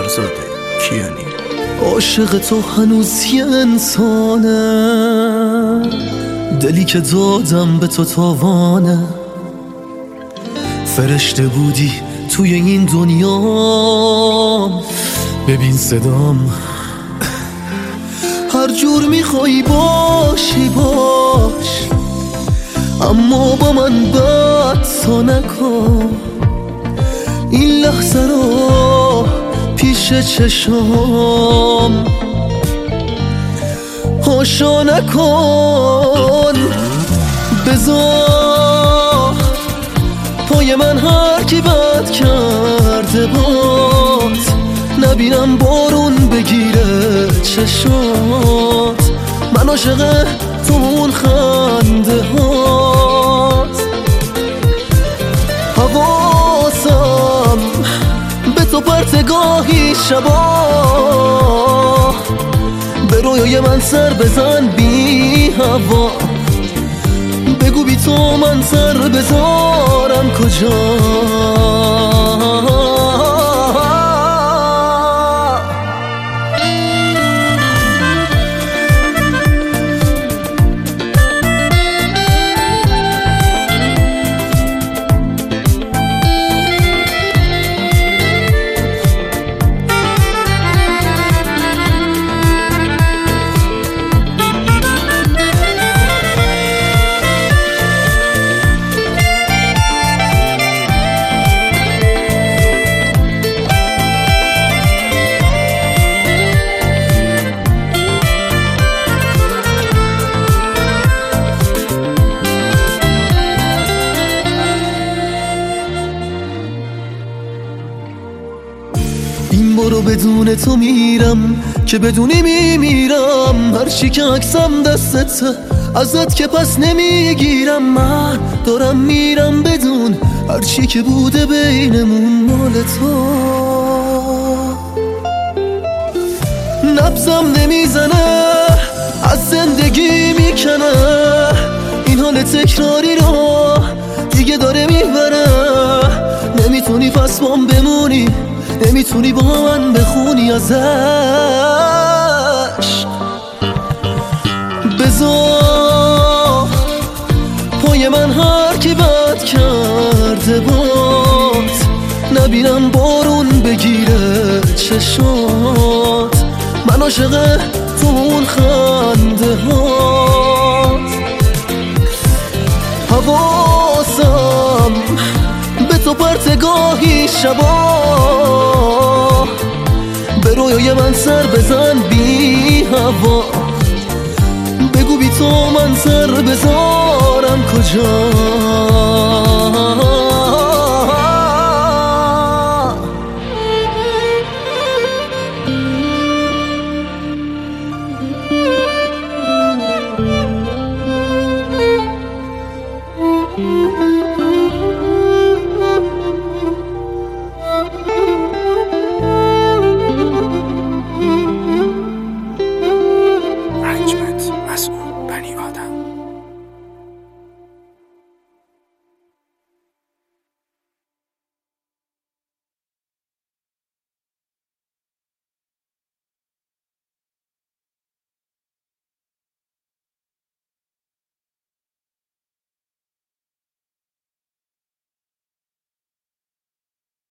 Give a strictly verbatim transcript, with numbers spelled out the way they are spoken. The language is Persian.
آزاده کیانی. عاشق تو هنوز یه انسانه، دلی که دادم به تو تاوانه. فرشته بودی توی این دنیا، ببین صدام. هر جور میخوایی باشی باش، اما با من بد تا نکن. این لحظه رو پیش چشم هاشا نکن. بذار پای من هر کی بد کرده باد، نبینم بارون بگیره چشات. من عاشق تو اون خنده هات. حواسم به تو پرتگاهی شبا، به رویای من سر بزن بی هوا. بگو بی تو من سر بذارم کجا. این بارو بدون تو میرم که بدونی میمیرم. هرچی که عکسم دستته ازت که پس نمیگیرم. من دارم میرم بدون هرچی که بوده بینمون مال تو. نبضم نمیزنه از زندگی میکنه، این حال تکراری رو دیگه داره میبره. نمیتونی پس بام بمونی، نمیتونی با من بخونی ازش. بذار پای من هر کی بد کرده باد، نبینم بارون بگیره چشات. من عاشق تو اون خنده هات. حواسم به تو پرتگاهی شبا، به رویای من سر بزن بی هوا. بگو بی تو من سر بذارم کجا.